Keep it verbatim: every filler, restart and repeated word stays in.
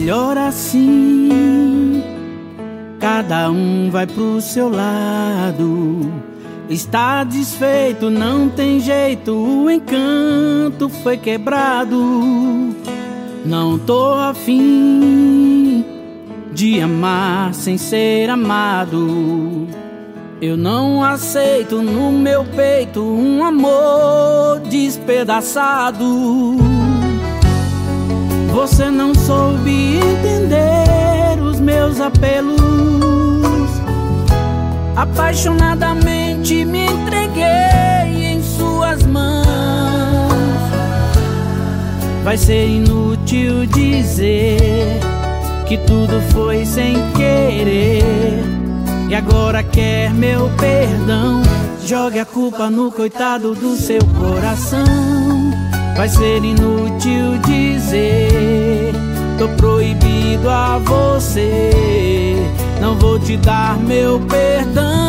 melhor assim. Cada um vai pro seu lado. Está desfeito, não tem jeito, o encanto foi quebrado. Não tô afim de amar sem ser amado. Eu não aceito no meu peito um amor despedaçado. Você não soube entender os meus apelos. Apaixonadamente me entreguei em suas mãos. Vai ser inútil dizer que tudo foi sem querer e agora quer meu perdão. Jogue a culpa no coitado do seu coração. Vai ser inútil dizer tô proibido a você. Não vou te dar meu perdão.